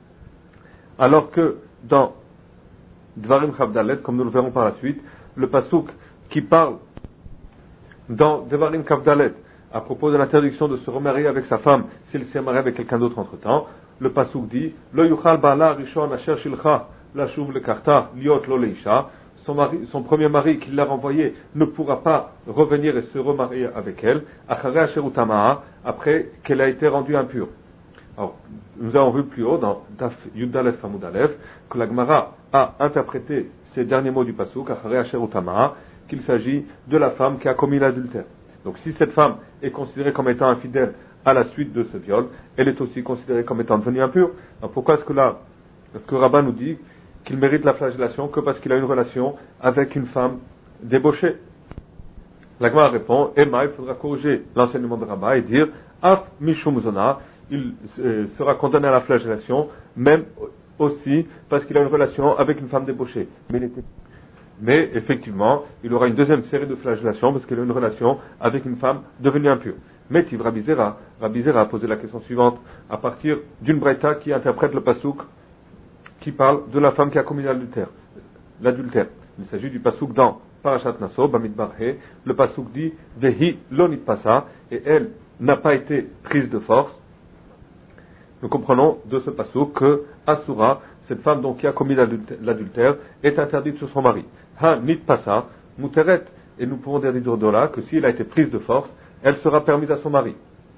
alors que dans Dvarim Chavdalet, comme nous le verrons par la suite, le pasouk qui parle dans Dvarim Chavdalet à propos de l'interdiction de se remarier avec sa femme s'il s'est marié avec quelqu'un d'autre entre temps, le pasouk dit Lo yuchal ba'ala rishon asher shilcha lashuv lekarta liot lo leisha. Son mari, son premier mari qui l'a renvoyé ne pourra pas revenir et se remarier avec elle achare asher utamaha, après qu'elle a été rendue impure. Alors, nous avons vu plus haut dans Daf Yudalef Famudalef que la Gemara a interprété ces derniers mots du pasouk achare asher utamaha qu'il s'agit de la femme qui a commis l'adultère. Donc si cette femme est considérée comme étant infidèle à la suite de ce viol, elle est aussi considérée comme étant devenue impure. Alors pourquoi est-ce que là, est-ce que Rabbin nous dit qu'il mérite la flagellation que parce qu'il a une relation avec une femme débauchée? La Gemara répond, Emma, il faudra corriger l'enseignement de Rabbin et dire, Af Mishum Zona, il euh, sera condamné à la flagellation, même aussi parce qu'il a une relation avec une femme débauchée. Mais il était Mais effectivement, il aura une deuxième série de flagellations parce qu'il a une relation avec une femme devenue impure. Mais Tiv Rabbi Zera, Rabbi Zera a posé la question suivante à partir d'une braïta qui interprète le pasouk qui parle de la femme qui a commis l'adultère. L'adultère. Il s'agit du pasouk dans Parashat Naso, Bamidbar He. Le pasouk dit Vehi lonit pasa, et elle n'a pas été prise de force. Nous comprenons de ce pasouk que Asura, cette femme donc qui a commis l'adultère, est interdite sur son mari. Ha nit pasa, muteret, et nous pouvons déduire de là que si elle a été prise de force, elle sera permise à son mari.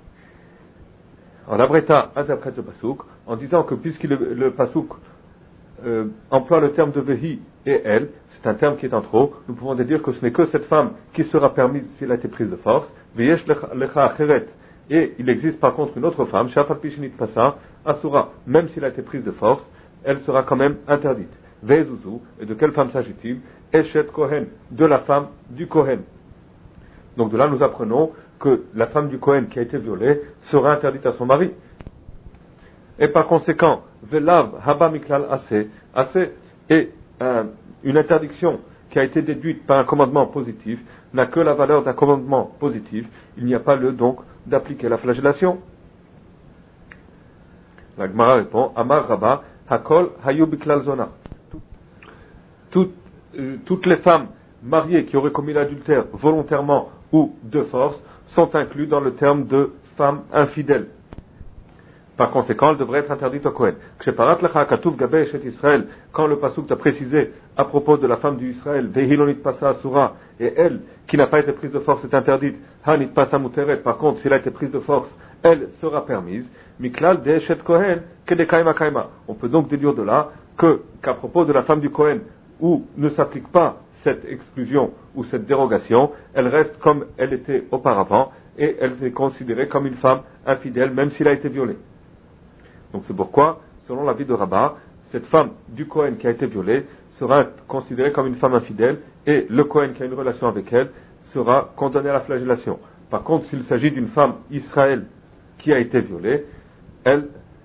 Alors la Breta interprète le pasouk en disant que puisque le, le pasouk euh, emploie le terme de vehi et elle, c'est un terme qui est en trop, nous pouvons déduire que ce n'est que cette femme qui sera permise si elle a été prise de force. Veyesh lecha acheret, et il existe par contre une autre femme, shafal pishinit pasa, asura, même s'il a été prise de force, elle sera quand même interdite. Vezuzu, et de quelle femme s'agit-il? Eshet Kohen, de la femme du Kohen. Donc de là nous apprenons que la femme du Kohen qui a été violée sera interdite à son mari. Et par conséquent, Velav Haba Miklal Ase, Ase est euh, une interdiction qui a été déduite par un commandement positif, n'a que la valeur d'un commandement positif, il n'y a pas lieu donc d'appliquer la flagellation. La Gemara répond, Amar Rabba, Hakol Hayu Biklal Zona. Toutes, euh, toutes les femmes mariées qui auraient commis l'adultère volontairement ou de force sont incluses dans le terme de femmes infidèles. Par conséquent, elle devrait être interdite au Kohen. Quand le pasuk t'a précisé à propos de la femme du Israël, et elle, qui n'a pas été prise de force, est interdite, par contre, si elle a été prise de force, elle sera permise. On peut donc déduire de là que, qu'à propos de la femme du Kohen, où ne s'applique pas cette exclusion ou cette dérogation, elle reste comme elle était auparavant, et elle est considérée comme une femme infidèle, même s'il a été violé. Donc c'est pourquoi, selon l'avis de Rabbah, cette femme du Kohen qui a été violée sera considérée comme une femme infidèle, et le Kohen qui a une relation avec elle sera condamné à la flagellation. Par contre, s'il s'agit d'une femme Israël qui a été violée, elle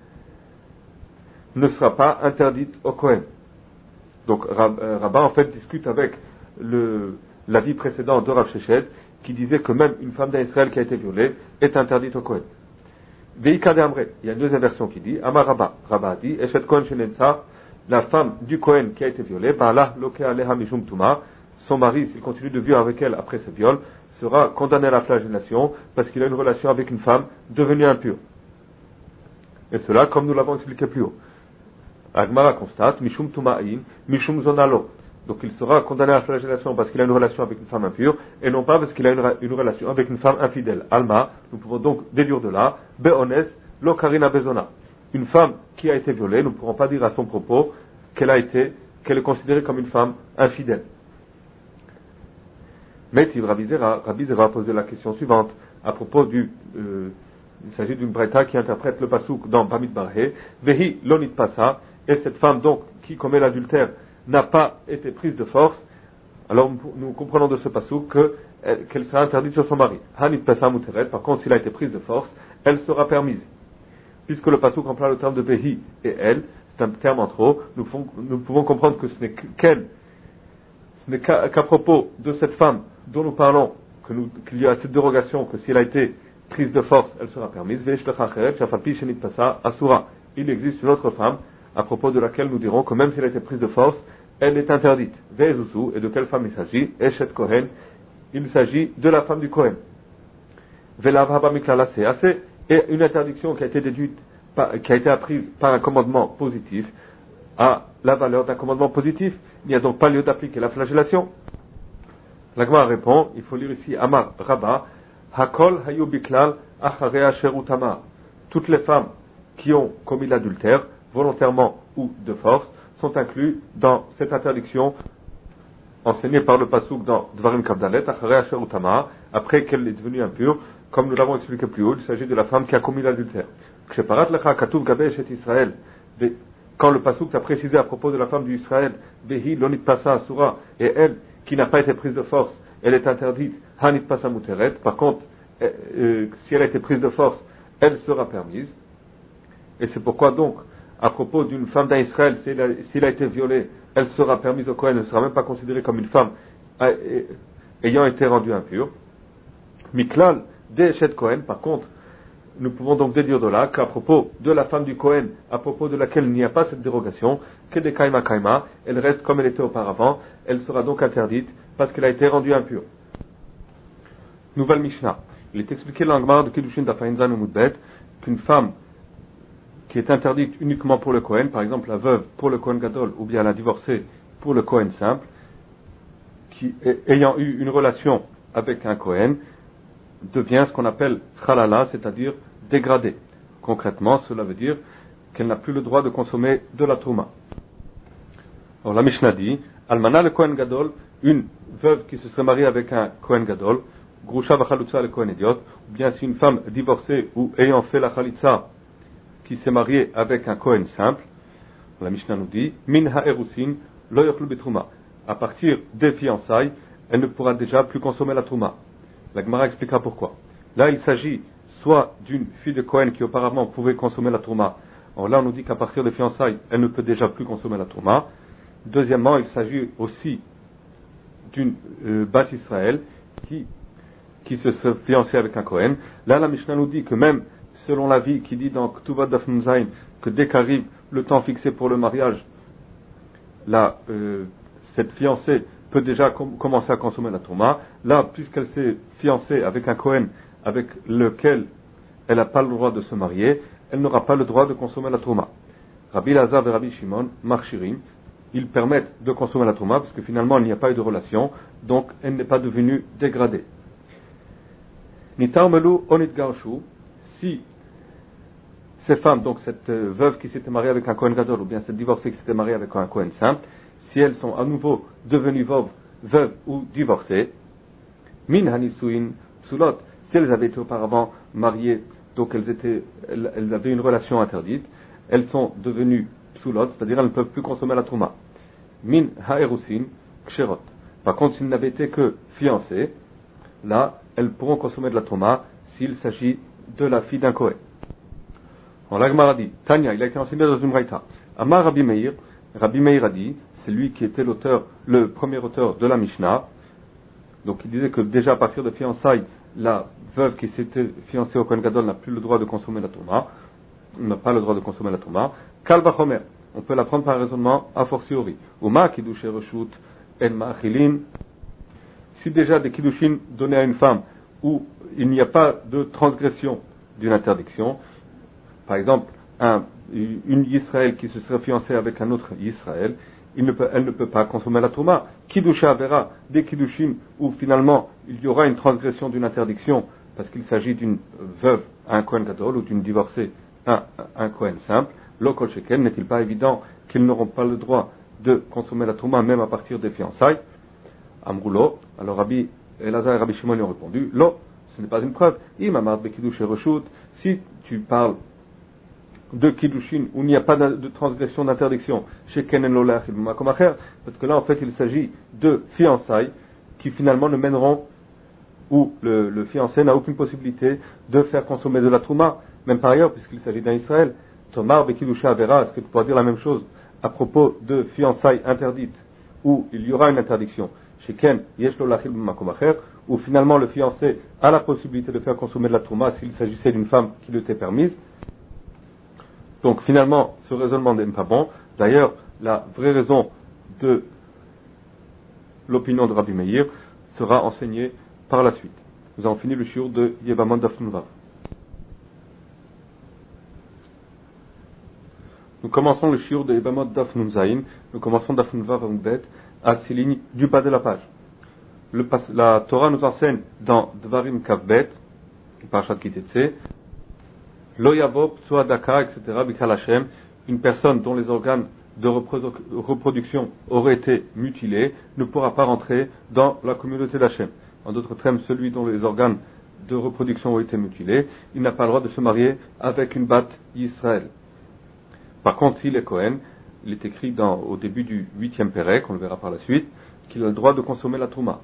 ne sera pas interdite au Kohen. Donc Rabbah en fait discute avec le, l'avis précédent de Rav Sheshet, qui disait que même une femme d'Israël qui a été violée est interdite au Kohen. Veika de Amré, il y a une deuxième version qui dit, Amar Rabbah, Rabbah a dit, Eshet Kohen Shenensa, la femme du Kohen qui a été violée, Ba'ala Loke Aleha Mishum Tuma, son mari, s'il continue de vivre avec elle après ce viol, sera condamné à la flagellation parce qu'il a une relation avec une femme devenue impure. Et cela, comme nous l'avons expliqué plus haut. Agmara constate, Mishum Tuma'in, Mishum Zonalo. Donc il sera condamné à la flagellation parce qu'il a une relation avec une femme impure, et non pas parce qu'il a une, une relation avec une femme infidèle. Alma, nous pouvons donc déduire de là, Be'ones, Lo Karina Bezona. Une femme qui a été violée, nous ne pourrons pas dire à son propos qu'elle a été, qu'elle est considérée comme une femme infidèle. Mais Rabbi Zera, Rabbi Zera a posé la question suivante, à propos du, euh, il s'agit d'une braïta qui interprète le pasuk dans Bamidbar He, Vehi Lonit Pasa, et cette femme donc, qui commet l'adultère, n'a pas été prise de force, alors nous comprenons de ce pasuk que, qu'elle sera interdite sur son mari. Hanit Pesa Muteret, par contre, s'il a été prise de force, elle sera permise. Puisque le pasuk emploie le terme de Vehi et elle, c'est un terme en trop, nous pouvons, nous pouvons comprendre que ce n'est qu'elle, ce n'est qu'à, qu'à propos de cette femme dont nous parlons, que nous, qu'il y a cette dérogation, que si elle a été prise de force, elle sera permise. Il existe une autre femme, à propos de laquelle nous dirons que même si elle a été prise de force, elle est interdite. Ve'ezuzu, et de quelle femme il s'agit? Eshet Kohen, il s'agit de la femme du Kohen. Ve'lavhaba miklala se'ase, et une interdiction qui a été déduite, par, qui a été apprise par un commandement positif, a la valeur d'un commandement positif. Il n'y a donc pas lieu d'appliquer la flagellation. La Gemara répond, il faut lire ici Amar Rabbah, Hakol hayu biklal acharea sherutama. Toutes les femmes qui ont commis l'adultère, volontairement ou de force, sont inclus dans cette interdiction enseignée par le pasuk dans Dvarim Kavdalet, Acharea Sherutama, après qu'elle est devenue impure, comme nous l'avons expliqué plus haut, il s'agit de la femme qui a commis l'adultère. Quand le pasuk t'a précisé à propos de la femme du Israël, Behi Lonit Pasa Asura, et elle, qui n'a pas été prise de force, elle est interdite, Hanit Pasa Muteret, par contre, euh, euh, si elle a été prise de force, elle sera permise. Et c'est pourquoi donc, à propos d'une femme d'un Israël, si elle, a, si elle a été violée, elle sera permise au Kohen, elle ne sera même pas considérée comme une femme ayant été rendue impure. Miklal de Eshet Kohen, par contre, nous pouvons donc déduire de là qu'à propos de la femme du Kohen, à propos de laquelle il n'y a pas cette dérogation, que des Kaima Kaima, elle reste comme elle était auparavant, elle sera donc interdite parce qu'elle a été rendue impure. Nouvelle Mishnah. Il est expliqué dans le Gemara de Kiddushin d'Afainzan ou Moudbet qu'une femme qui est interdite uniquement pour le Kohen, par exemple la veuve pour le Kohen Gadol, ou bien la divorcée pour le Kohen simple, qui ayant eu une relation avec un Kohen, devient ce qu'on appelle Khalala, c'est-à-dire dégradée. Concrètement, cela veut dire qu'elle n'a plus le droit de consommer de la Trouma. Alors la Mishnah dit, Almana le Kohen Gadol, une veuve qui se serait mariée avec un Kohen Gadol, Grusha v'chalutza le Kohen Idiot, ou bien si une femme divorcée ou ayant fait la Chalitza, qui s'est mariée avec un Kohen simple, la Mishnah nous dit, Min ha'erusin lo yochlu betruma. À partir des fiançailles, elle ne pourra déjà plus consommer la Trouma. La Gemara expliquera pourquoi. Là, il s'agit soit d'une fille de Kohen qui auparavant pouvait consommer la Trouma. Alors là, on nous dit qu'à partir des fiançailles, elle ne peut déjà plus consommer la Trouma. Deuxièmement, il s'agit aussi d'une euh, Bat Israël qui, qui se serait fiancée avec un Kohen. Là, la Mishnah nous dit que même selon l'avis qui dit dans Ktuvat Daf Nun Zayin que dès qu'arrive le temps fixé pour le mariage, là, euh, cette fiancée peut déjà com- commencer à consommer la Trouma. Là, puisqu'elle s'est fiancée avec un Kohen avec lequel elle n'a pas le droit de se marier, elle n'aura pas le droit de consommer la Trouma. Rabbi Lazar et Rabbi Shimon, Marchirim, ils permettent de consommer la Trouma, parce que finalement il n'y a pas eu de relation, donc elle n'est pas devenue dégradée. Nitarmelu onit garshu, si ces femmes, donc cette euh, veuve qui s'était mariée avec un Kohen Gadol, ou bien cette divorcée qui s'était mariée avec un Kohen simple, si elles sont à nouveau devenues veuves, veuves ou divorcées, min hanisuin psulot, si elles avaient été auparavant mariées, donc elles, étaient, elles, elles avaient une relation interdite, elles sont devenues psulot, c'est-à-dire elles ne peuvent plus consommer la trouma. Min haerusin ksherot. Par contre, s'ils n'avaient été que fiancées, là, elles pourront consommer de la trouma s'il s'agit de la fille d'un Kohen. En l'Agmara dit, Tanya, il a été enseigné dans une braïta. Amar Rabbi Meir, Rabbi Meir a dit, c'est lui qui était l'auteur, le premier auteur de la Mishnah. Donc il disait que déjà à partir de fiançailles, la veuve qui s'était fiancée au Kohen Gadol n'a plus le droit de consommer la trouma, n'a pas le droit de consommer la trouma. Kal vachomer, on peut la prendre par un raisonnement a fortiori. Uma kiddush reshut en ma'achilin. Si déjà des kiddushin donnés à une femme où il n'y a pas de transgression d'une interdiction, par exemple, un, une Israël qui se serait fiancée avec un autre Israël, il ne peut, elle ne peut pas consommer la trouma. Kiddusha verra des kiddushin où finalement il y aura une transgression d'une interdiction parce qu'il s'agit d'une veuve à un Kohen Gadol ou d'une divorcée à un Kohen simple. L'okol sheken, n'est-il pas évident qu'ils n'auront pas le droit de consommer la trouma même à partir des fiançailles? Amroulo, alors Rabbi Elazar et Rabbi Shimon lui ont répondu, Lo, ce n'est pas une preuve. Imamad be kiddush et reshut, si tu parles de kiddushin où il n'y a pas de transgression d'interdiction, chez Kenen Lolach et Makomacher, parce que là en fait il s'agit de fiançailles qui finalement ne mèneront, où le, le fiancé n'a aucune possibilité de faire consommer de la trouma, même par ailleurs puisqu'il s'agit d'un Israël. Tomar be kiddusha avera, est-ce que tu pourras dire la même chose à propos de fiançailles interdites où il y aura une interdiction, chez Ken Yesh Lolach et Makomacher, où finalement le fiancé a la possibilité de faire consommer de la trouma s'il s'agissait d'une femme qui le était permise. Donc finalement, ce raisonnement n'est pas bon. D'ailleurs, la vraie raison de l'opinion de Rabbi Meir sera enseignée par la suite. Nous avons fini le shiur de Yevamot Daf Nun Vav. Nous commençons le shiur de Yevamot Daf Nun Zayin. Nous commençons Daf Nun Vav Bet à six lignes du bas de la page. Le, la Torah nous enseigne dans Dvarim Kavbet, Parashat Kitetse, Lo yavo ptsua daka, et cetera, bikal Hashem, une personne dont les organes de reprodu- reproduction auraient été mutilés ne pourra pas rentrer dans la communauté d'Hachem. En d'autres termes, celui dont les organes de reproduction ont été mutilés, il n'a pas le droit de se marier avec une bat Israël. Par contre, s'il est Kohen, il est écrit dans, au début du huitième Pérec, on le verra par la suite, qu'il a le droit de consommer la trouma.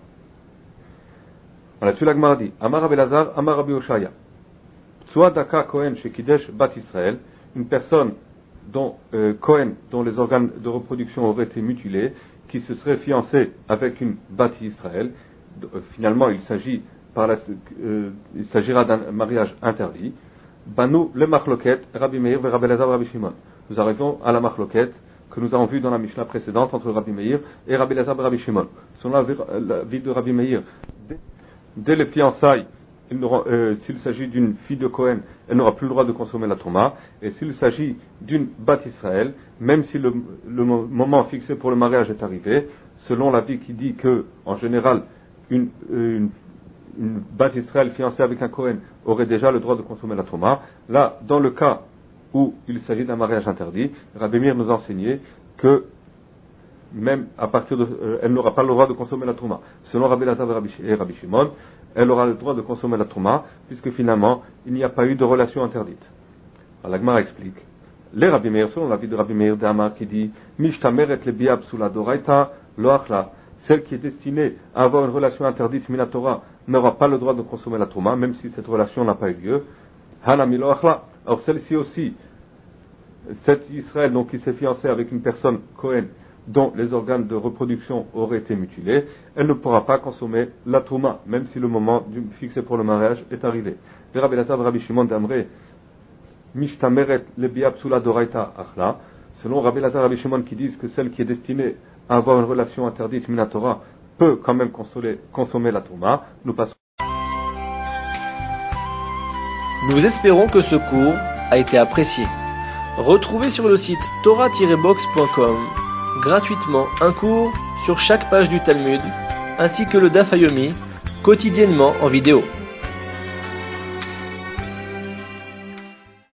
Voilà, tu l'as dit, Amar Rabbi Elazar, Amar Rabbi Oshaya. Soit Daka Kohen chez Kidesh Bat Israël, une personne dont euh, Kohen, dont les organes de reproduction auraient été mutilés, qui se serait fiancé avec une Bat Israël. Euh, finalement, il s'agit par la, euh, il s'agira d'un mariage interdit. Banu le Machloket, Rabbi Meir, Rabbi Elazar, Rabbi Shimon. Nous arrivons à la Machloket que nous avons vue dans la Mishnah précédente entre Rabbi Meir et Rabbi Elazar et Rabbi Shimon. Selon la vie de Rabbi Meir, dès, dès les fiançailles, Euh, s'il s'agit d'une fille de Kohen, elle n'aura plus le droit de consommer la trouma. Et s'il s'agit d'une bat Israël, même si le, le moment fixé pour le mariage est arrivé, selon la vie qui dit que, en général, une, une, une bat Israël fiancée avec un Kohen aurait déjà le droit de consommer la trouma. Là, dans le cas où il s'agit d'un mariage interdit, Rabbi Meir nous a enseigné que même à partir de, euh, elle n'aura pas le droit de consommer la trouma. Selon Rabbi Elazar et Rabbi Shimon, elle aura le droit de consommer la trouma, puisque finalement, il n'y a pas eu de relation interdite. Alors, la Gemara explique. Les Rabbi Meir, selon l'avis de Rabbi Meir d'Amar, qui dit, Mishtameret le biab sous la doraita, loachla, celle qui est destinée à avoir une relation interdite, minatora, n'aura pas le droit de consommer la trouma, même si cette relation n'a pas eu lieu. Hanami loachla. Alors, celle-ci aussi, cette Israël, donc, qui s'est fiancée avec une personne, Kohen, dont les organes de reproduction auraient été mutilés, elle ne pourra pas consommer la trouma, même si le moment du, fixé pour le mariage est arrivé. Le Rabbi Elazar, Rabbi Shimon d'Amré, Mishtameret le biab sula doraita achla, selon Rabbi Elazar, Rabbi Shimon qui disent que celle qui est destinée à avoir une relation interdite minatora peut quand même consommer, consommer la trouma. Nous passons. Nous espérons que ce cours a été apprécié. Retrouvez sur le site torah tiret box point com gratuitement un cours sur chaque page du Talmud, ainsi que le Daf Yomi, quotidiennement en vidéo.